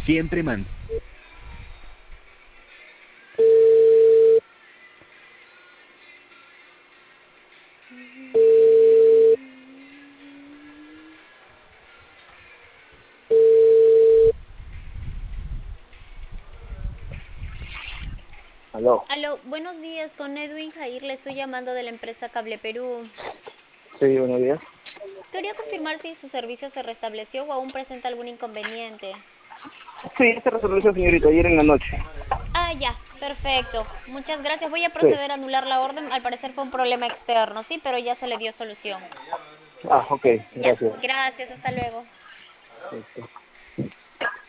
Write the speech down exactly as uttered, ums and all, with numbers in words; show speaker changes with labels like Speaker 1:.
Speaker 1: Siempre man.
Speaker 2: Aló.
Speaker 3: Aló, buenos días, con Edwin Jair le estoy llamando de la empresa Cable Perú.
Speaker 2: Sí, buenos días.
Speaker 3: Quería confirmar si su servicio se restableció o aún presenta algún inconveniente.
Speaker 2: Sí, esta resolución, señorita, ayer en la noche.
Speaker 3: Ah, ya, perfecto. Muchas gracias. Voy a
Speaker 2: Sí.
Speaker 3: proceder a anular la orden. Al parecer fue un problema externo, sí, pero ya se le dio solución.
Speaker 2: Ah, ok,
Speaker 3: Ya,
Speaker 2: gracias.
Speaker 3: gracias, hasta luego.
Speaker 2: Listo.